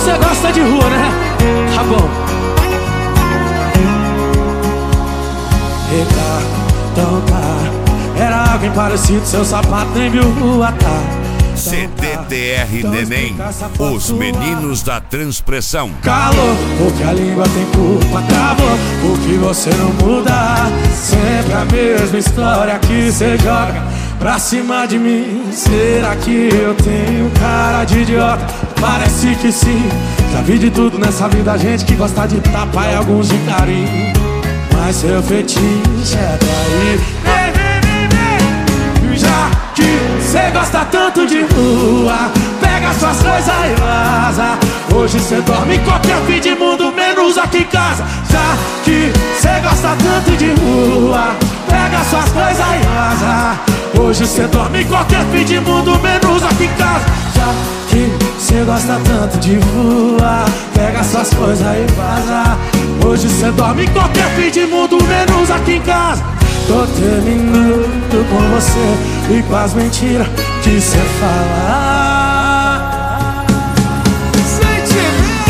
você gosta de rua, né? Tá bom. Eita, então tá. Era alguém parecido, seu sapato nem viu rua, tá. CDTR Neném, os meninos da transpressão. Calor, porque a língua tem culpa. Travou, porque você não muda. Sempre a mesma história que cê joga pra cima de mim. Será que eu tenho cara de idiota? Parece que sim. Já vi de tudo nessa vida, gente que gosta de tapa e alguns de carinho. Mas seu fetiche é trair. Já que cê gosta tanto de rua, pega suas coisas e vaza. Hoje cê dorme em qualquer fim de mundo, menos aqui em casa. Já que cê gosta tanto de rua, pega suas coisas e vaza. Hoje cê dorme em qualquer fim de mundo, menos aqui em casa. Já que cê gosta tanto de rua, pega suas coisas e vaza. Hoje cê dorme em qualquer fim de mundo, menos aqui em casa. Tô terminando com você e com as mentiras que cê fala. Sente,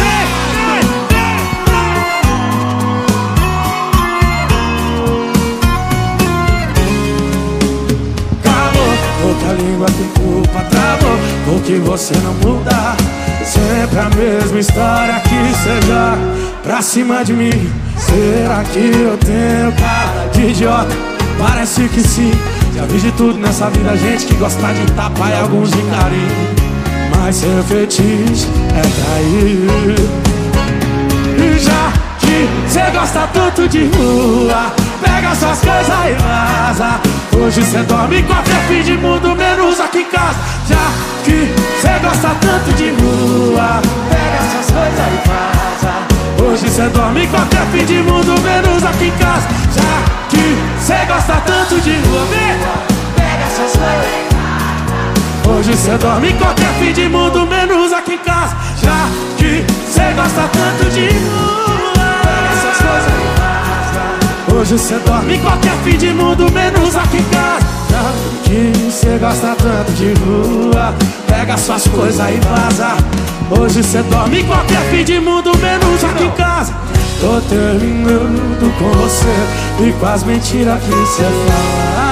calor, porque a língua tem culpa. Travou, porque você não muda. Sempre a mesma história que cê joga pra cima de mim. Será que eu tenho cara de idiota? Parece que sim. Já vi de tudo nessa vida, gente que gosta de tapa e alguns de carinho. Mas seu fetiche é trair. E já que cê gosta tanto de rua, pega suas coisas e vaza. Hoje cê dorme em qualquer fim de mundo, menos aqui em casa. Já que cê gosta tanto de rua, pega suas coisas e vaza. Hoje cê dorme em qualquer fim de mundo, menos aqui em casa. Já que cê gosta tanto de rua, pega suas coisas e vaza. Hoje cê dorme em qualquer fim de mundo, menos aqui em casa. Já que cê gosta tanto de rua, pega suas coisas e vaza. Hoje cê dorme em qualquer fim de mundo, menos aqui em casa. Já que cê gosta tanto de rua, pega suas coisas e vaza. Hoje cê dorme em qualquer fim de mundo, menos aqui em casa. Tô terminando com você e com as mentiras que cê fala.